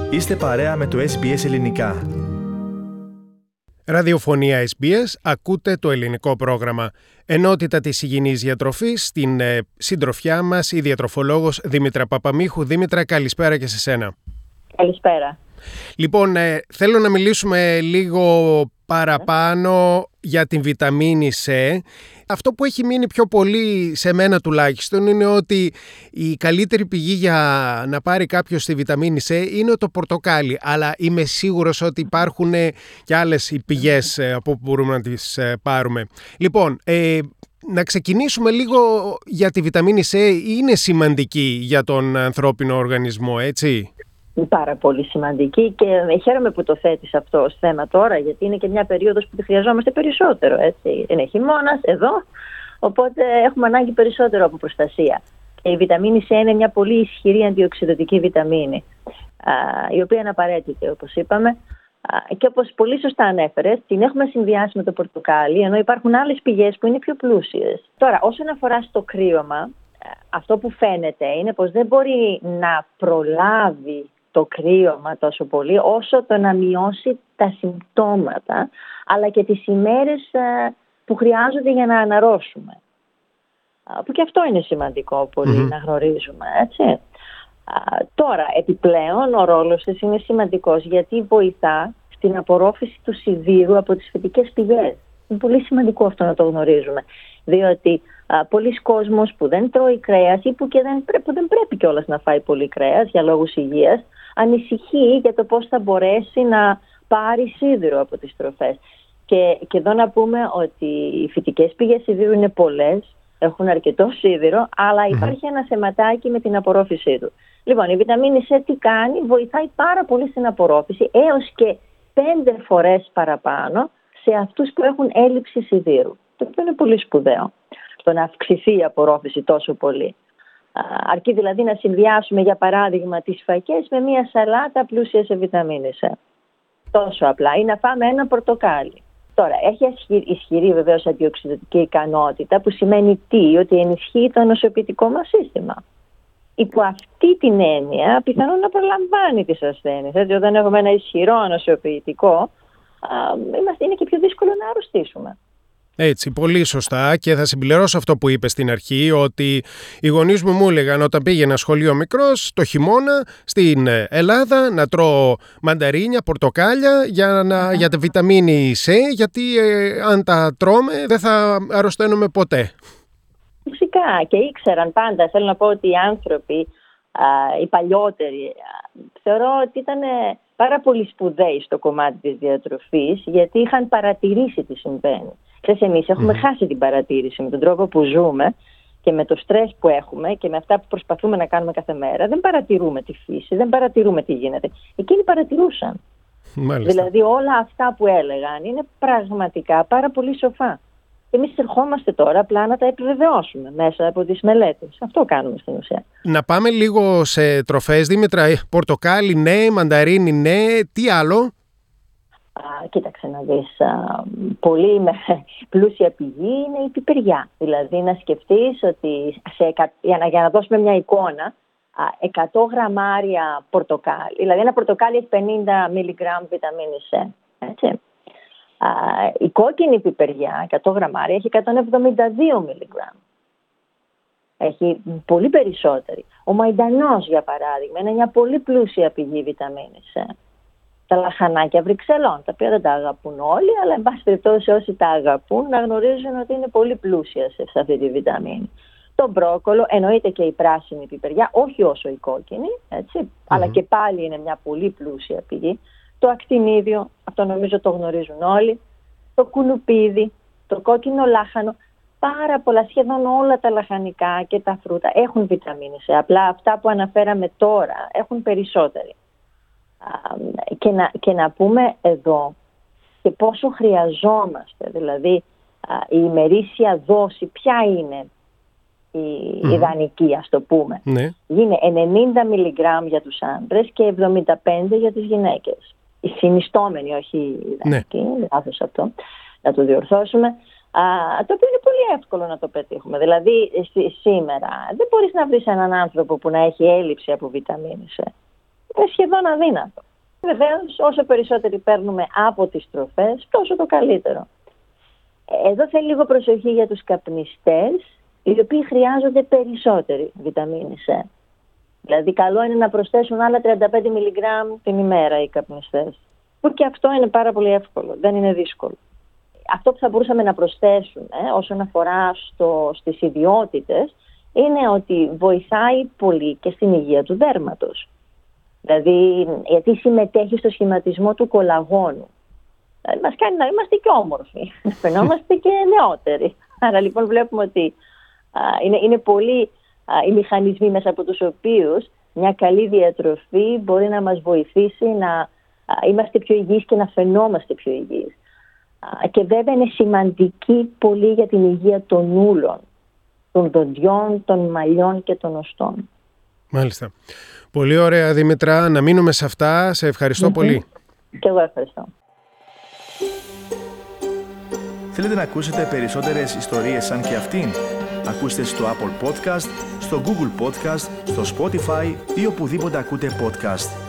Είστε παρέα με το SBS Ελληνικά. Ραδιοφωνία SBS, ακούτε το ελληνικό πρόγραμμα. Ενότητα της υγιεινής διατροφής, στην συντροφιά μας η διατροφολόγος Δήμητρα Παπαμίχου. Δήμητρα, καλησπέρα και σε σένα. Καλησπέρα. Λοιπόν, θέλω να μιλήσουμε λίγο παραπάνω για την βιταμίνη C. Αυτό που έχει μείνει πιο πολύ σε μένα τουλάχιστον είναι ότι η καλύτερη πηγή για να πάρει κάποιος τη βιταμίνη C είναι το πορτοκάλι. Αλλά είμαι σίγουρος ότι υπάρχουν και άλλες πηγές από που μπορούμε να τις πάρουμε. Λοιπόν, να ξεκινήσουμε λίγο για τη βιταμίνη C. Είναι σημαντική για τον ανθρώπινο οργανισμό, έτσι? Πάρα πολύ σημαντική και χαίρομαι που το θέτεις αυτό ως θέμα τώρα, γιατί είναι και μια περίοδος που τη χρειαζόμαστε περισσότερο, έτσι. Είναι χειμώνας εδώ, οπότε έχουμε ανάγκη περισσότερο από προστασία. Και η βιταμίνη C είναι μια πολύ ισχυρή αντιοξυδοτική βιταμίνη, η οποία είναι απαραίτητη, όπως είπαμε. Και όπως πολύ σωστά ανέφερες, την έχουμε συνδυάσει με το πορτοκάλι, ενώ υπάρχουν άλλες πηγές που είναι πιο πλούσιες. Τώρα, όσον αφορά στο κρύωμα, αυτό που φαίνεται είναι πως δεν μπορεί να προλάβει το κρύωμα τόσο πολύ όσο το να μειώσει τα συμπτώματα, αλλά και τις ημέρες που χρειάζονται για να αναρρώσουμε. Που και αυτό είναι σημαντικό πολύ να γνωρίζουμε, έτσι. Τώρα, επιπλέον, ο ρόλος της είναι σημαντικός γιατί βοηθά στην απορρόφηση του σιδήρου από τις φυτικές πηγές. Είναι πολύ σημαντικό αυτό να το γνωρίζουμε, διότι πολλοί κόσμος που δεν τρώει κρέας ή που δεν πρέπει κιόλας να φάει πολύ κρέας για λόγους υγείας, ανησυχεί για το πώς θα μπορέσει να πάρει σίδηρο από τις τροφές. Και εδώ να πούμε ότι οι φυτικές πηγές σιδήρου είναι πολλές, έχουν αρκετό σίδηρο, αλλά υπάρχει ένα θεματάκι με την απορρόφησή του. Λοιπόν, η βιταμίνη C τι κάνει? Βοηθάει πάρα πολύ στην απορρόφηση, έως και 5 φορές παραπάνω σε αυτούς που έχουν έλλειψη σιδήρου. Το οποίο είναι πολύ σπουδαίο, το να αυξηθεί η απορρόφηση τόσο πολύ. Αρκεί δηλαδή να συνδυάσουμε, για παράδειγμα, τις φακές με μια σαλάτα πλούσια σε βιταμίνη C. Τόσο απλά. Ή να φάμε ένα πορτοκάλι. Τώρα, έχει ισχυρή βεβαίως αντιοξυδοτική ικανότητα, που σημαίνει τι? Ότι ενισχύει το ανοσοποιητικό μας σύστημα. Υπό αυτή την έννοια, πιθανόν να προλαμβάνει τις ασθένειες. Έτσι, όταν έχουμε ένα ισχυρό ανοσοποιητικό, είναι και πιο δύσκολο να αρρωστήσουμε. Έτσι, πολύ σωστά, και θα συμπληρώσω αυτό που είπες στην αρχή, ότι οι γονείς μου έλεγαν όταν πήγαινα σχολείο μικρός, το χειμώνα στην Ελλάδα, να τρώω μανταρίνια, πορτοκάλια για τη βιταμίνη C, γιατί αν τα τρώμε δεν θα αρρωσταίνουμε ποτέ. Φυσικά, και ήξεραν πάντα. Θέλω να πω ότι οι άνθρωποι, οι παλιότεροι, θεωρώ ότι ήταν πάρα πολύ σπουδαίοι στο κομμάτι της διατροφής, γιατί είχαν παρατηρήσει τι συμβαίνει. Εμείς έχουμε χάσει την παρατήρηση με τον τρόπο που ζούμε και με το στρες που έχουμε και με αυτά που προσπαθούμε να κάνουμε κάθε μέρα. Δεν παρατηρούμε τη φύση, δεν παρατηρούμε τι γίνεται. Εκείνοι παρατηρούσαν. Μάλιστα. Δηλαδή όλα αυτά που έλεγαν είναι πραγματικά πάρα πολύ σοφά. Εμείς ερχόμαστε τώρα απλά να τα επιβεβαιώσουμε μέσα από τις μελέτες. Αυτό κάνουμε στην ουσία. Να πάμε λίγο σε τροφές, Δήμητρα. Πορτοκάλι ναι, μανταρίνι ναι, τι άλλο? Κοίταξε να δεις, πολύ πλούσια πηγή είναι η πιπεριά. Δηλαδή να σκεφτείς ότι για να δώσουμε μια εικόνα, 100 γραμμάρια πορτοκάλι, δηλαδή ένα πορτοκάλι έχει 50 μιλιγκράμμ βιταμίνη C. Έτσι. Η κόκκινη πιπεριά, 100 γραμμάρια, έχει 172 μιλιγκράμμ. Έχει πολύ περισσότερη. Ο μαϊντανός, για παράδειγμα, είναι μια πολύ πλούσια πηγή βιταμίνη C. Τα λαχανάκια Βρυξελών, τα οποία δεν τα αγαπούν όλοι, αλλά εν πάση περιπτώσει όσοι τα αγαπούν να γνωρίζουν ότι είναι πολύ πλούσια σε αυτή τη βιταμίνη. Το μπρόκολο, εννοείται και η πράσινη πιπεριά, όχι όσο η κόκκινη, έτσι, αλλά και πάλι είναι μια πολύ πλούσια πηγή. Το ακτινίδιο, αυτό νομίζω το γνωρίζουν όλοι, το κουνουπίδι, το κόκκινο λάχανο, πάρα πολλά, σχεδόν όλα τα λαχανικά και τα φρούτα έχουν βιταμίνη C. Απλά αυτά που αναφέραμε τώρα έχουν περισσότερη. Και να πούμε εδώ και πόσο χρειαζόμαστε, δηλαδή η ημερήσια δόση ποια είναι η ιδανική, ας το πούμε. Ναι. Είναι 90 μιλιγκράμμ για τους άντρες και 75 για τις γυναίκες. Η συνιστόμενη, όχι η ιδανική, λάθος αυτό, να το διορθώσουμε. Το οποίο είναι πολύ εύκολο να το πετύχουμε. Δηλαδή σήμερα δεν μπορείς να βρεις έναν άνθρωπο που να έχει έλλειψη από βιταμίνη C. είναι σχεδόν αδύνατο. Βεβαίως, όσο περισσότεροι παίρνουμε από τις τροφές, τόσο το καλύτερο. Εδώ θέλει λίγο προσοχή για τους καπνιστές, οι οποίοι χρειάζονται περισσότερη βιταμίνη C. Δηλαδή, καλό είναι να προσθέσουν άλλα 35 μιλιγκράμμ την ημέρα οι καπνιστές. Που και αυτό είναι πάρα πολύ εύκολο, δεν είναι δύσκολο. Αυτό που θα μπορούσαμε να προσθέσουμε όσον αφορά στις ιδιότητες είναι ότι βοηθάει πολύ και στην υγεία του δέρματος. Δηλαδή, γιατί συμμετέχει στο σχηματισμό του κολαγόνου. Δηλαδή, μας κάνει να είμαστε και όμορφοι, να φαινόμαστε και νεότεροι. Άρα λοιπόν βλέπουμε ότι είναι πολλοί οι μηχανισμοί μέσα από τους οποίους μια καλή διατροφή μπορεί να μας βοηθήσει να είμαστε πιο υγιείς και να φαινόμαστε πιο υγιείς. Και βέβαια είναι σημαντική πολύ για την υγεία των ούλων, των δοντιών, των μαλλιών και των οστών. Μάλιστα. Πολύ ωραία, Δήμητρα. Να μείνουμε σε αυτά. Σε ευχαριστώ πολύ. Και εγώ ευχαριστώ. Θέλετε να ακούσετε περισσότερες ιστορίες σαν και αυτήν? Ακούστε στο Apple Podcast, στο Google Podcast, στο Spotify ή οπουδήποτε ακούτε podcast.